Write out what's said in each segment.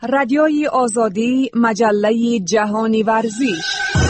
رادیوی آزادی، مجله جهانی ورزش.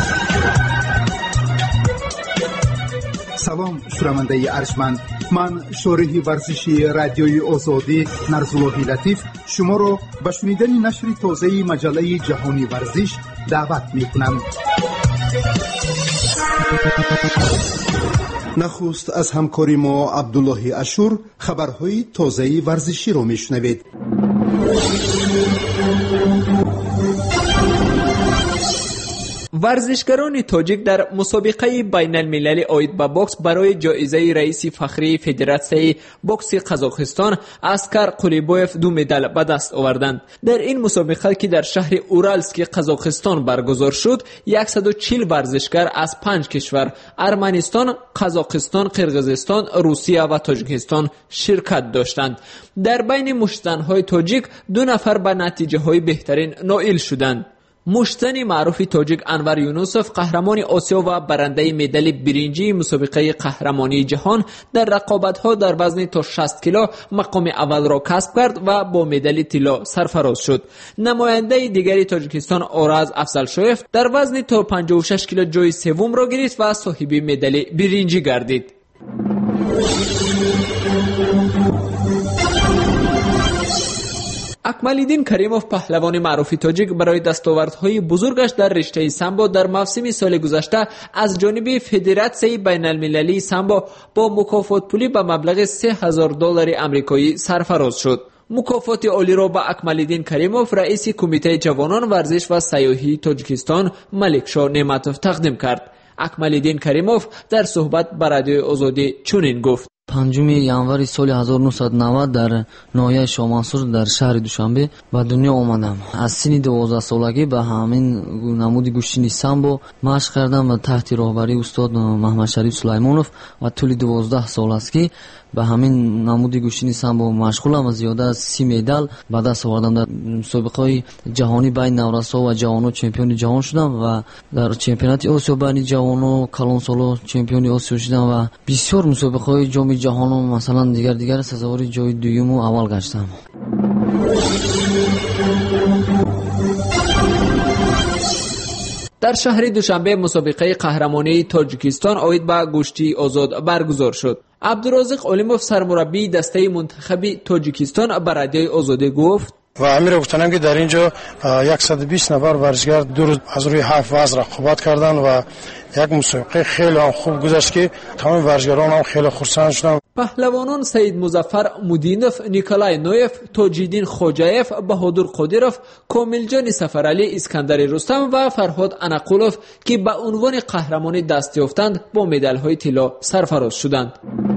سلام شنونده ارجمند، من شارح ورزشی رادیوی آزادی نرزاللهی لطیف شما را به شنیدن نشر تازه مجله جهانی ورزش دعوت می‌کنم. نخست از همکاری ما عبدالله اشور خبرهای تازه ورزشی را میشنوید. ورزشکاران تاجیک در مسابقه بین المللی عاید به بوکس برای جایزه رئیس فخری فدراسیون بوکس قزاقستان اسکر قلیبوف 2 مدال به دست آوردند. در این مسابقه که در شهر اورالسک قزاقستان برگزار شد، 140 ورزشکار از 5 کشور ارمنستان، قزاقستان، قرقیزستان، روسیه و تاجیکستان شرکت داشتند. در بین مشت‌زن‌های تاجیک 2 نفر به نتیجه‌های بهترین نائل شدند. مشتزن معروف تاجیک انور یونوسف قهرمان آسیا و برنده مدال برنجی مسابقه قهرمانی جهان در رقابت‌ها در وزن تا 60 کیلو مقام اول را کسب کرد و با مدال طلا سرفراز شد. نماینده دیگری تاجیکستان آراز افزلشویف در وزن تا 56 کیلو جای سوم را گرفت و صاحب مدال برنجی گردید. اکمالدین کریموف پهلوان معروف تاجیک برای دستاوردهای بزرگش در رشته سامبو در موسم سال گذشته از جانب فدراسیون بین المللی سامبو با مکافات پولی به مبلغ $3000 آمریکایی سرفراز شد. مکافات عالی را به اکمالدین کریموف رئیس کمیته جوانان ورزش و سیاحی تاجیکستان ملکشاه نعمتوف تقدیم کرد. اکمالدین کریموف در صحبت با رادیوی آزادی چنین گفت: 5 январи соли 1990 дар ноҳияи Шомансур дар шаҳри Душанбе ба дунё омадам. Аз синни 12 солагӣ ба ҳамин намуди гӯштини самбо машқ кардам ва таҳти роҳбарии устод Маҳмадшариф Сулаймонов ва тӯли 12 сол аст ки ба ҳамин намуди гӯштини самбо машғулам ва зиёда аз 30 медал ба даст овардам. дар мусобиқаҳои ҷаҳонӣ байни наврасо ва ҷавонҳо чемпиони ҷаҳон шудам ва дар чемпионати Осиё байни ҷавонҳо калонсоло чемпиони Осиё шудам ва бисёр мусобиқаҳои ҷоми ҷаҳоно масалан дигар сазовори ҷои дуюму аввал гаштам. در شهر دوشنبه مسابقه قهرمانی تاجیکستان عاید به گوشتی آزاد برگزار شد. عبدالرازق علیموف سرمربی دسته منتخب تاجیکستان به رادیوی آزادی گفت: و امیر گفتم که در اینجا 120 نفر ورزشکار دو روز از روی 7 وزن رقابت کردن و یک مسابقه خیلی خوب گذشت که تمام ورزشکاران هم خیلی خرسند شدن. پهلوانان سید مظفر مودینوف، نیکولای نویف، تاج‌الدین خوجایف، بهادر قادرов، کاملجان سفرعلی، اسکندر رستم و فرهاد انقلوف که به عنوان قهرمانی دست یافتند با مدال‌های طلا سرفراز شدند.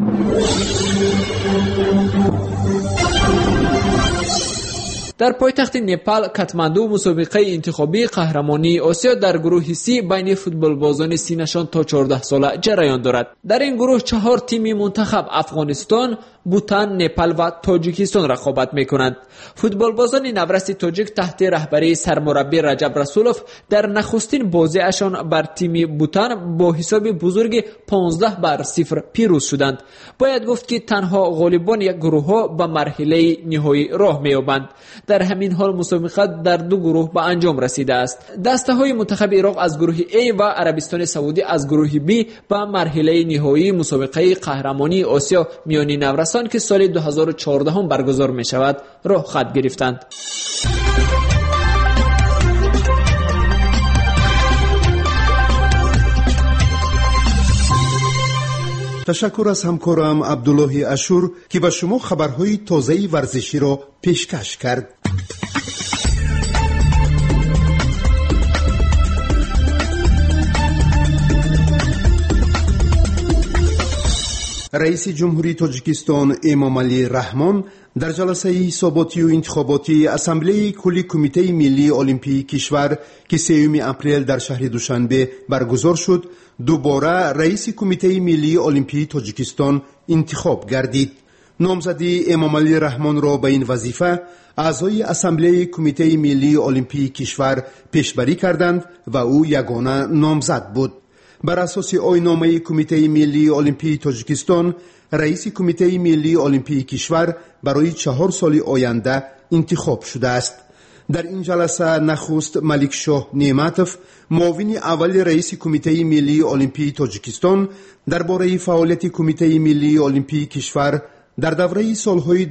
در پایتخت نپال کاتماندو مسابقه انتخابی قهرمانی آسیا در گروه سی بین فوتبال بازان 30 نشان تا 14 ساله جریان دارد. در این گروه 4 تیم منتخب افغانستان، بوتان، نپال و تاجیکستان رقابت می‌کنند. فوتبال بازان نورست تاجیک تحت رهبری سرمربی رجب رسولوف در نخستین بازیشان بر تیم بوتان با حساب بزرگ 15-0 پیروز شدند. باید گفت که تنها غالبان یک گروه‌ها به مرحله نهایی راه می‌یابند. در همین حال مسابقه در 2 گروه به انجام رسیده است. دسته‌های منتخب عراق از گروه A و عربستان سعودی از گروه B به مرحله نهایی مسابقه قهرمانی آسیا میان نورسان که سال 2014 برگزار می شود راه خط گرفتند. تشکر از همکارم عبدالله اشور که به شما خبرهای تازه ورزشی را پیشکش کرد. رئیس جمهوری تاجیکستان امامعلی رحمان در جلسه حساباتی و انتخاباتی اسامبله کلی کمیته ملی المپیک کشور که 3 اپریل در شهر دوشنبه برگزار شد، دوباره رئیس کمیته ملی المپیک تاجیکستان انتخاب گردید. نامزدی امامعلی رحمان را به این وظیفه اعضای اسامبله کمیته ملی المپیک کشور پیشبری کردند و او یگانه نامزد بود. بر اساس آیین‌نامه کمیته ملی المپیک تاجیکستان، رئیس کمیته ملی المپیک کشور برای 4 سال آینده انتخاب شده است. در این جلسه نخست ملک شاه نعمتوف معاون اول رئیس کمیته ملی المپی تاجیکستان درباره فعالیت کمیته ملی المپی کشور در دوره سالهای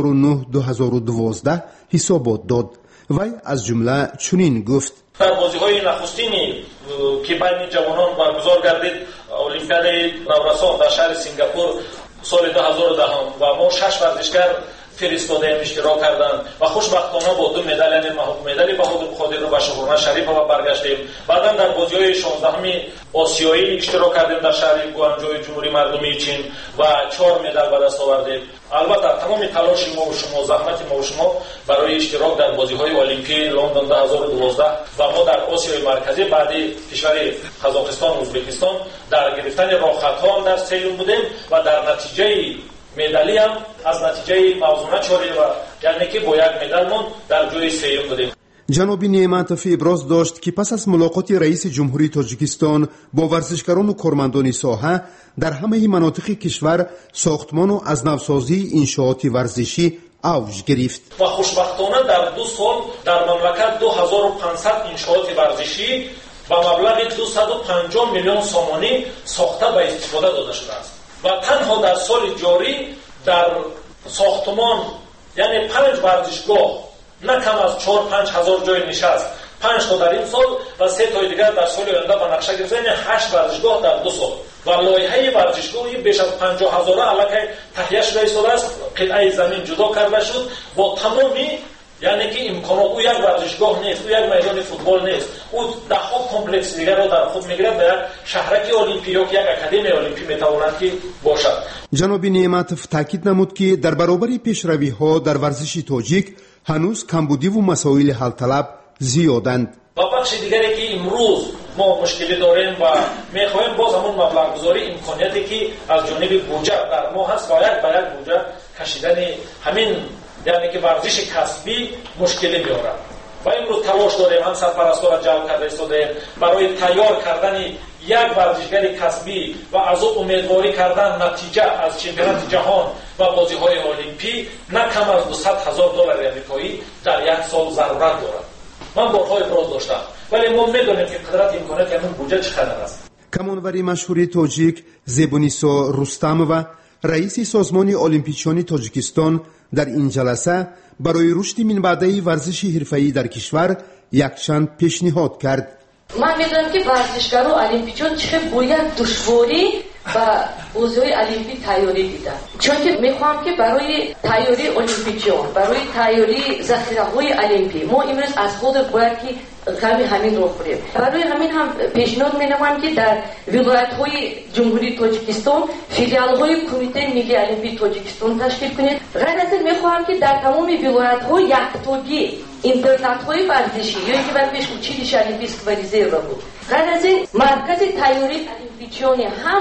2009-2012 حسابات داد. وی از جمله چنین گفت: در بازی‌های نخستینی که بین جوانان برگزار گردید المپیاد نورسان در شهر سنگاپور سال 2010 و ما 6 ورزشکار فرستاده اشتراک کردند و خوشبختانه با 2 مدال یعنی مدال بهادر قادر و شهرمان شریف و برگشتیم. بعداً در بازی‌های 16 آسیایی اشتراک کردیم در شهر گوانجوی جمهوری مردمی چین و 4 مدال به دست آوردیم. البته تمام تلاش ما و شما، زحمت ما و شما برای اشتراک در بازی‌های المپی لندن 2012 و ما در آسیای مرکزی بعد کشور قزاقستان و ازبکستان در گرفتن راه‌خطها در سیون بودیم و در نتیجه مدالی هم از نتیجه موضوعه چاری و یعنی که با 1 مدال من در جای سیوم بودیم. جناب نعمتوف ابراز داشت که پس از ملاقات رئیس جمهوری تاجیکستان با ورزشکاران و کارمندان ساحه در همه مناطق کشور ساختمان و از نوسازی انشاءات ورزشی اوج گرفت و خوشبختانه در 2 سال در مملکت 2500 انشاءات ورزشی با مبلغ 250 میلیون سامانی ساخته و استفاده داده شده است و تنها در سال جاری در ساختمان یعنی 5 ورزشگاه نه کم از 4-5 هزار جای نشست 5 تا در این سال و 3 تا دیگر در سال آینده به نقشه گرفته، یعنی 8 ورزشگاه در 2 سال و لایحه ورزشگاهی بیش از 50,000 علاقه تهیه شده است. قطعه زمین جدا کرده شد با تمامی یعنی که امکانات. او یک ورزشگاه نیست، او یک میدان فوتبال نیست، او ده‌ها کمپلکس دیگر را در خود میگیرد و یک شهرک المپی یا یک اکادمی المپی میتواند که باشد. جناب نعمتوف تاکید نمود که در برابر پیشروی‌ها در ورزش تاجیک هنوز کمبودی و مسائل حل طلب زیادند. و بخش دیگری که امروز ما مشکلی داریم و میخواهیم باز همون مبلغ گذاری امکانیتی که از جانب بودجه در ما هست باید بودجه کشیدن همین یعنی که ورزش کسبی مشکلی میاره و امروز تلاش داریم هم سرپرستان جلب کرده ایستادیم برای تیار کردن یک ورزشگر کسبی و از او امیدواری کردن نتیجه از چمپیونات جهان و بازی‌های المپی نه کم از 200,000 دلار آمریکایی در 1 سال ضرورت دارد. من بارها ابراز داشتم ولی ما میدونیم که قدرت امکانات همون بودجه چقدر است. کمانوری مشهور تاجیک زیبونیسا رستم و رئیس سازمان المپیچیان تاجیکستان در این جلسه برای رشد منبعی ورزش حرفه‌ای در کشور یک چند پیشنهاد کرد. من میدونم که ورزشکاران المپیچیان چه باید دشواری و بازی‌های المپی تیاری دیدن، چون که میخوام که برای تیاری المپیچیان، برای تیاری ذخیره‌های المپی ما امروز از خود باید که کمی همین رو بریم. برای همین هم پیشنهاد می‌نمایم که در ولایت‌های جمهوری تاجیکستان فیلیال‌های کمیته ملی المپی تاجیکستان تشکیل کنید. غیر از این می‌خواهم که در تمام ولایت‌ها یکتایی اینترنت‌های ورزشی یا که برایش училище олимпийского резерва بود. غیر از این مرکز تیاری المپیچیان هم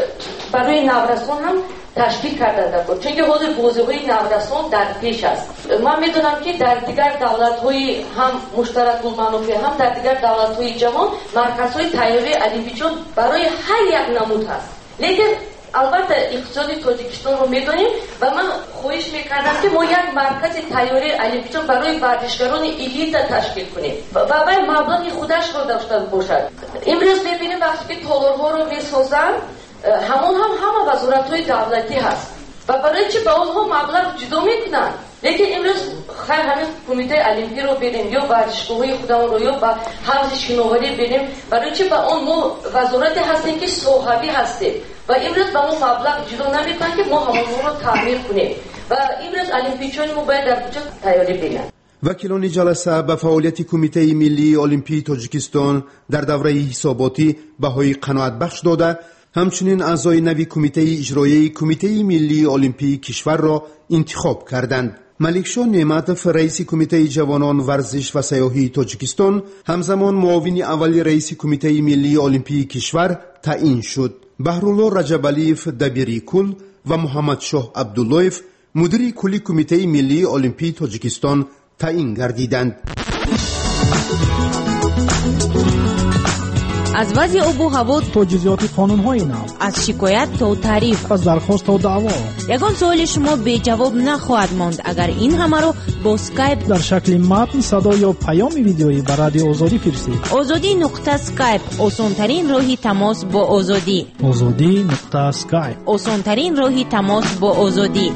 برای نورسان هم تشکیل کرده بود، چون که حاضر بازی‌های نورسان در پیش است. من میدونم که در دیگر دولت‌های هم مشترک المنافع هم در دیگر دولت‌های جهان مرکزهای تیاری المپیچیان برای هر یک نمود هست. لیکن البته اقتصاد تاجیکستان رو میدونیم و من خواهش میکردم که ما یک مرکز تیاری المپیچیان برای ورزشکاران الیت تشکیل کنیم و باید مبلغ خودش رو داشته باشد. امروز میبینیم وقتی که تالارها رو میسازن همون همه وزارت‌های دولتی هست و برای چه با اونها مبلغ جدا میکنن. لیکن امروز خیر همین کمیته المپی رو بریم یا ورزشگاه‌های خودمون رو یا با حوض شناوری بریم، برای چه با اون ما وزارت هستیم که صاحبی هستیم و امروز با ما مبلغ جدا نمیکنن که ما همون رو تعمیر کنیم و امروز المپیچیان ما باید در کجا تیاری بینن. وکیلان جلسه به فعالیت کمیته ملی المپی تاجیکستان در دوره حساباتی بهای قناعت بخش داده، همچنین اعضای نوی کمیته اجرایی کمیته ملی المپی کشور را انتخاب کردند. ملک شاه نعمتوف رئیس کمیته جوانان ورزش و سیاحی تاجیکستان همزمان معاون اول رئیس کمیته ملی المپی کشور تعیین شد. بهرالله رجب‌علیف دبیری کل و محمد شاه عبداللهیف مدیر کلی کمیته ملی المپی تاجیکستان تعیین گردیدند. از وضع آب و هوا تا جزئیات قانون‌های نو، از شکایت تا تعریف، از درخواست تا دعوا، یگان سوال شما بی جواب نخواهد ماند اگر این همه رو با اسکایپ در شکل متن، صدا یا پیام ویدیویی به رادیو آزادی فرستید. آزادی.اسکایپ آسان‌ترین راهی تماس با آزادی. آزادی.اسکایپ آسان‌ترین راهی تماس با آزادی.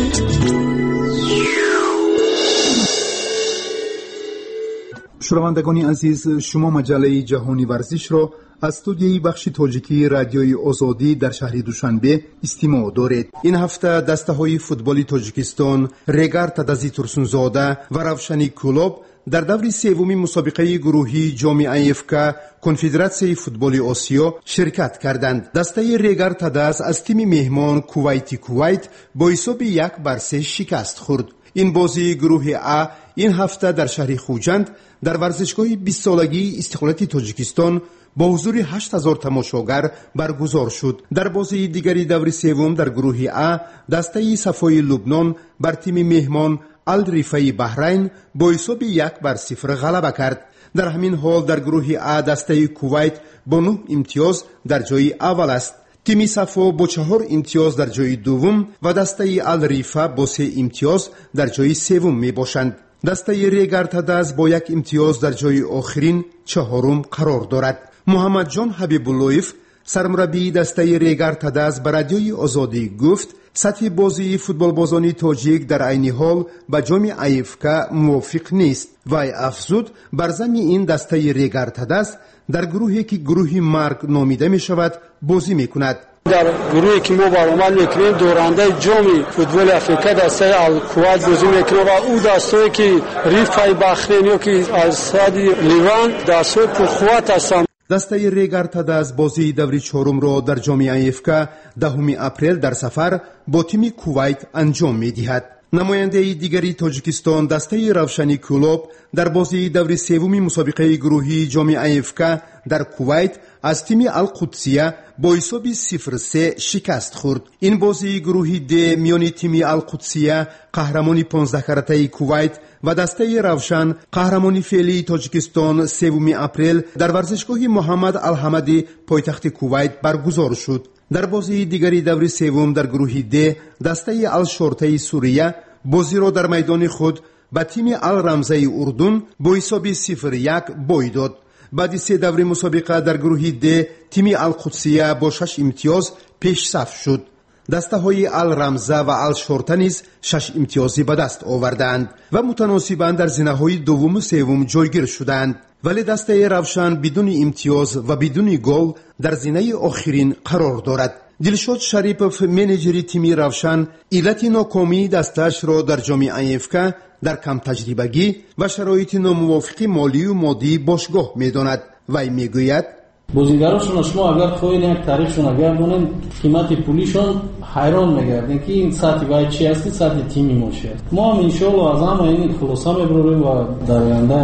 شنوندگان عزیز، شما مجله جهانی ورزش را از استودیوی بخش تاجیکی رادیوی آزادی در شهر دوشنبه استماع دارید. این هفته دسته‌های فوتبال تاجیکستان، ریگر تدازی ترسونزاده و روشنی کلوب در دور سوم مسابقه گروهی جام افک کنفدراسیون فوتبال آسیا شرکت کردند. دسته ریگر تداز از تیم مهمان کویت با حساب 1-3 شکست خورد. این بازی گروه ا این هفته در شهر خوجند در ورزشگاه 20 سالگی استقلالیت تاجیکستان با حضور 8000 تماشاگر برگزار شد. در بازی دیگری دور سوم در گروه ا دسته صفای لبنان بر تیم مهمان الرفای بحرین با حساب 1-0 غلبه کرد. در همین حال در گروه ا دسته کویت با 9 امتیاز در جای اول است. تیم صفا با 4 امتیاز در جای دوم و دسته الرفا با 3 امتیاز در جای سوم می باشند. دسته ریگر تداز با 1 امتیاز در جای آخرین چهارم قرار دارد. محمد جان حبیب‌اللهیف سرمربی دسته ریگر تداز به رادیوی آزادی گفت سطح بازی فوتبال بازان تاجیک در عین حال با جام افک موافق نیست. وی افزود بر ضمن این دسته ریگر تداز در گروهی که گروه مرگ نامیده می شود بازی می کند. در گروهی که ما برآمد میکنیم دورنده جام فوتبال افریقا دسته الکویت بازی میکنه و او دسته‌ای که ریفای بحرین یا که از سعد لیوان دسته پرقوت هستند. دسته ریگر تداز بازی دوری چهارم را در جام افک 10 اپریل در سفر با تیم کویت انجام می‌دهد. نماینده دیگری تاجیکستان دسته روشنی کلوب در بازی دور سوم مسابقه گروهی جام افک در کویت از تیم القدسیه با حساب 0-3 شکست خورد. این بازی گروهی د میان تیم القدسیه قهرمان 15 کرته کویت و دسته روشن قهرمان فعلی تاجیکستان 3 اپریل در ورزشگاه محمد الحمدی پایتخت کویت برگزار شد. در بازی دیگری دور سوم در گروه د دسته الشرطه سوریه بازی را در میدان خود با تیم الرمزه اردن با حساب 0-1 بای داد. بعد 3 دور مسابقه در گروه د تیم القدسیه با 6 امتیاز پیش صف شد. دسته های الرمزه و الشرطه نیز 6 امتیازی به دست آوردند و متناسباً در زینه های دوم و سوم جایگیر شدند. ولی دسته روشن بدون امتیاز و بدون گل در زینه آخرین قرار دارد. دلشاد شریپوف منیجر تیم روشن علت ناکامی دستش را در جام افک در کم تجربگی و شرایط ناموافق مالی و مادی باشگاه می‌داند. وی میگوید بازیگراشون شما اگر خواهید یک تاریخشون اگر بونن قیمت پولیشون حیران میگردن که این سطحی باید چی هستی سطح تیمی موشه. ما هم انشاءالله از همه این خلاصه میبریم و در آینده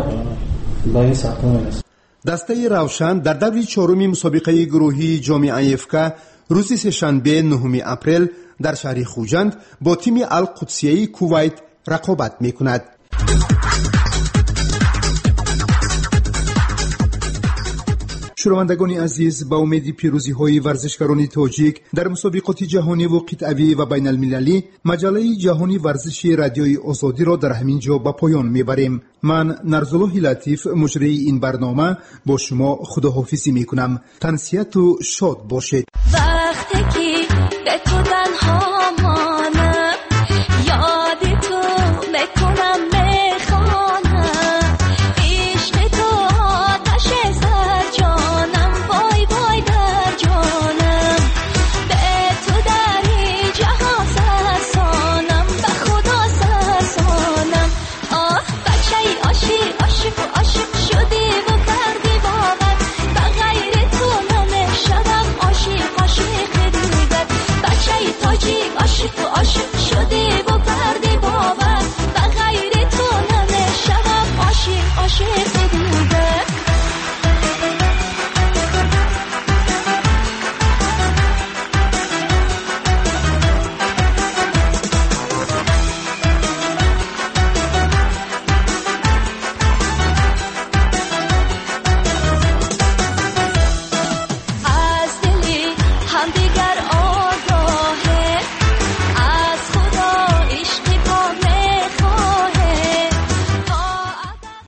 به این سطح میرسیم. دسته روشن در دور چهارم مسابقه گروهی جام افک روز سه‌شنبه 9 اپریل در شهر خوجند با تیم القدسیه کویت رقابت میکند. شنوندگان عزیز، با امید پیروزی های ورزشکاران تاجیک در مسابقات جهانی و قطعی و بین المللی مجله جهانی ورزشی رادیوی آزادی را در همین جا به پایان میبریم. من نرزالله لطیف مجری این برنامه با شما خداحافظی میکنم. تنسیت و شاد باشید.